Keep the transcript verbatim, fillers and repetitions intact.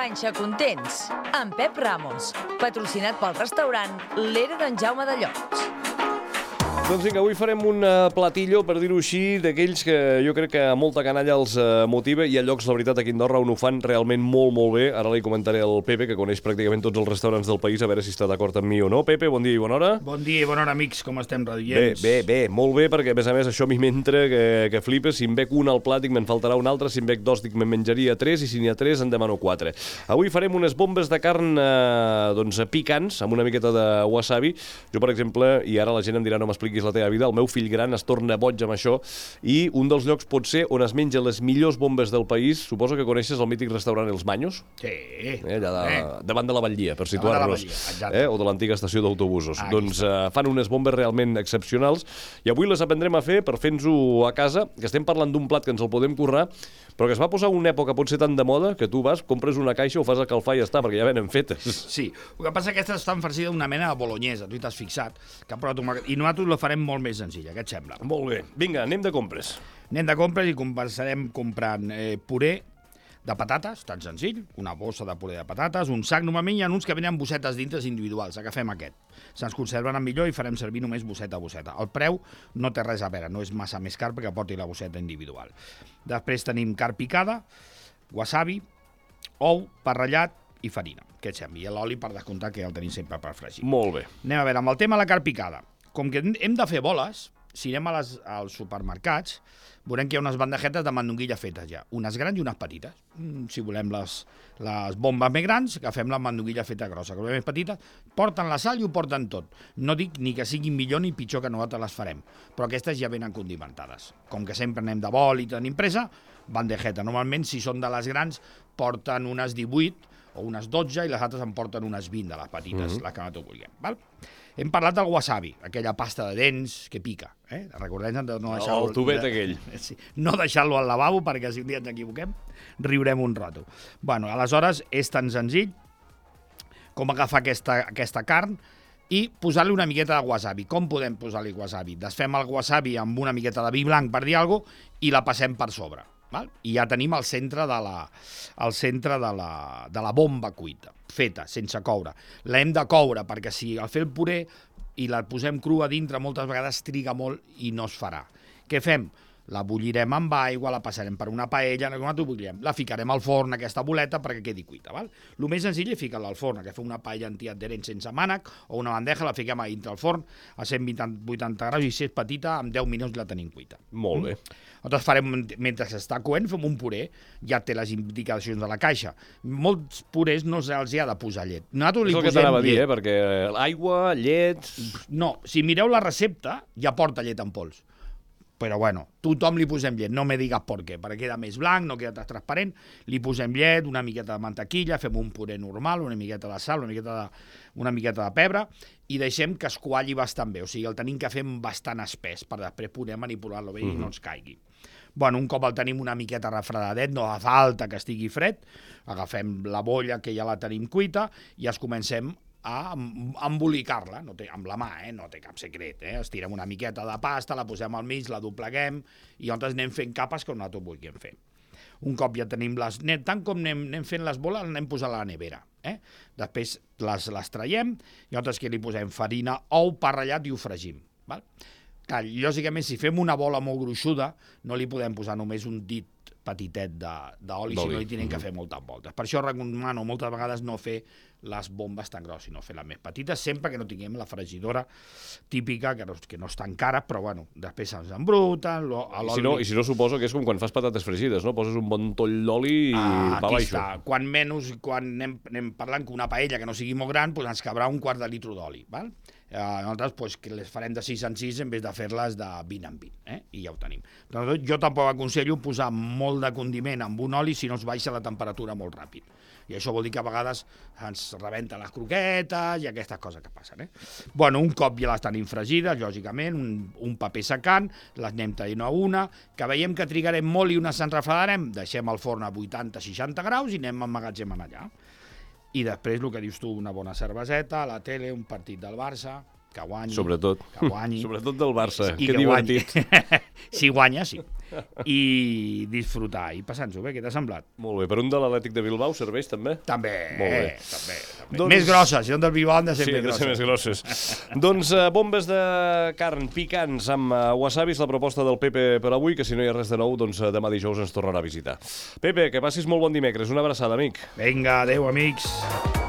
Panxa Contents, amb Pep Ramos, patrocinat pel restaurant L'Era d'en Jaume de Llots. Doncs vinga, avui farem un platillo, per dir-ho així, d'aquells que jo crec que a molta canalla els motiva. Hi ha llocs, la veritat, aquí a Andorra on ho fan realment molt, molt bé. Ara li comentaré al Pepe, que coneix pràcticament tots els restaurants del país, a veure si està d'acord amb mi o no. Pepe, bon dia i bona hora. Bon dia i bona hora, amics, com estem, radiants? Bé, bé, bé, molt bé, perquè a més a més això a mi m'entra que, que flipes. Si em bec un al plat, dic, me'n faltarà un altre. Si em bec dos, dic, me'n menjaria tres, i si n'hi ha tres, en demano quatre. Avui farem unes bombes de carn eh, doncs, picants, amb una miqueta de wasabi. Jo, per exemple, i ara la gent em dirà, no m'expliquis la teva vida, el meu fill gran es torna boig amb això, i un dels llocs pot ser on es mengen les millors bombes del país. Suposo que coneixes el mític restaurant Els Manyos? Sí. Eh, allà de, eh. davant de la Batllia, per situar-nos. Eh, o de l'antiga estació d'autobusos. Ah, doncs eh, fan unes bombes realment excepcionals, i avui les aprendrem a fer per fer-nos-ho a casa, que estem parlant d'un plat que ens el podem currar, però que es va posar una època, pot ser tan de moda, que tu vas, compres una caixa, ho fas a calfar i ja està, perquè ja venen fetes. Sí, el que passa és que aquestes estan farcides d'una mena de bolognesa, tu t'has fixat, que ha provat un... i nosaltres la farem molt més senzilla, què et sembla? Molt bé. Vinga, anem de compres. Anem de compres i començarem comprant eh, puré de patates, tan senzill, una bossa de puré de patates, un sac. Normalment hi ha uns que venen bossetes dintres individuals, agafem aquest. Se'ns conserven millor i farem servir només bosseta a bosseta. El preu no té res a veure, no és massa més car perquè porti la bosseta individual. Després tenim carn picada, wasabi, ou, pa ratllat i farina. Què et sembla? I l'oli, per descomptar, que ja el tenim sempre per fregir. Molt bé. Anem a veure, amb el tema de la carn picada. Com que hem de fer boles, si anem a les, als supermercats, veurem que hi ha unes bandejetes de mandonguilla fetes ja, unes grans i unes petites. Mm, si volem les, les bombes més grans, agafem la mandonguilla feta grossa. Que volem més petites, porten la sal i ho porten tot. No dic ni que siguin millor ni pitjor que nosaltres les farem, però aquestes ja venen condimentades. Com que sempre anem de vol i tenim pressa, bandejeta. Normalment, si són de les grans, porten unes divuit o unes dotze i les altres en porten unes vint de les petites, mm-hmm. les que nosaltres vulguem. Val? Hem parlat del wasabi, aquella pasta de dents que pica. Eh? Recordem de no deixar-lo... El tubet aquell. Sí, no deixar-lo al lavabo, perquè si un dia ens equivoquem, riurem un rato. Bueno, aleshores, és tan senzill com agafar aquesta, aquesta carn i posar-li una miqueta de wasabi. Com podem posar-li wasabi? Desfem el wasabi amb una miqueta de vi blanc, per dir alguna cosa, i la passem per sobre. Val? I ja tenim el centre de la, el centre de la, de la bomba cuita, feta, sense coure. L'hem de coure, perquè si al fer el puré i la posem crua dintre, moltes vegades triga molt i no es farà. Què fem? La bullirem amb aigua, la passarem per una paella, la ficarem al forn, aquesta boleta, perquè quedi cuita. Val? El més senzill és ficar-la al forn, que fem una paella antiadherent sense mànec, o una bandeja, la fiquem a dintre al forn, a cent vuitanta graus, i si és petita, en deu minuts la tenim cuita. Molt bé. Nosaltres farem, mentre s'està coent, fem un puré, ja té les indicacions de la caixa. Molts purés no se'ls ha de posar llet. Nosaltres li és el que t'anava a dir, eh? Perquè aigua, llet... No, si mireu la recepta, ja porta llet en pols. Però bueno, tothom li posem llet, no me digues per què, perquè queda més blanc, no queda tan transparent, li posem llet, una miqueta de mantequilla, fem un puré normal, una miqueta de sal, una miqueta de, una miqueta de pebre, i deixem que es qualli bastant bé, o sigui, el tenim que fer bastant espès, per després poder manipular-lo bé i no ens caigui. Bueno, un cop el tenim una miqueta refredadet, no fa falta que estigui fred, agafem la bolla que ja la tenim cuita i es comencem a embolicar-la, no té, amb la mà, eh? No té cap secret. Eh? Estirem una miqueta de pasta, la posem al mig, la dobleguem i llavors anem fent capes que nosaltres vulguem fer. Un cop ja tenim les... Tant com anem, anem fent les boles, anem posant a la nevera. Eh? Després les, les traiem i llavors que li posem farina, ou, pa ratllat i ho fregim. Val? Clar, lògicament, si fem una bola molt gruixuda, no li podem posar només un dit petitet d'oli, sinó li tenen que fer moltes voltes. Per això recomano moltes vegades no fer les bombes tan grosses, sinó fer les més petites, sempre que no tinguem la fregidora típica, que no, que no és tan cara, però bueno, després se'ns embruten... I si, no, I si no, suposo que és com quan fas patates fregides, no? Poses un bon toll d'oli i ah, va baixo. Està. Quan menys, quan anem, anem parlant que una paella que no sigui molt gran, doncs ens cabrà un quart de litre d'oli, val? Eh, nosaltres pues, que les farem de sis en sis en vez de fer-les de vint en vint, eh? I ja ho tenim. Doncs, jo tampoc aconsello posar molt de condiment amb un oli si no es baixa la temperatura molt ràpid. I això vol dir que a vegades ens rebenten les croquetes i aquestes coses que passen. Eh? Bueno, un cop ja les tenim fregides, lògicament, un, un paper secant, les anem traient a una, que veiem que trigarem molt i unes se'n refredarem, deixem el forn a vuitanta a seixanta graus i anem emmagatzemant allà. I després, el que dius tu, una bona cerveseta, a la tele, un partit del Barça, que guanyi. Sobretot. Que guanyi. Sobretot del Barça, I que divertit. si guanya, sí. i disfrutar i passar-nos-ho bé. Què t'ha semblat? Molt bé. Per un de l'Atlètic de Bilbao serveix, també? També, Molt bé. també, també. Doncs... Més grosses, si són del Bilbao han de ser Sí, més han de ser grosses. més grosses. Doncs uh, bombes de carn picants amb uh, wasabis, la proposta del Pepe per avui, que si no hi ha res de nou, doncs uh, demà dijous ens tornarà a visitar. Pepe, que passis molt bon dimecres. Una abraçada, amic. Vinga, adeu, amics.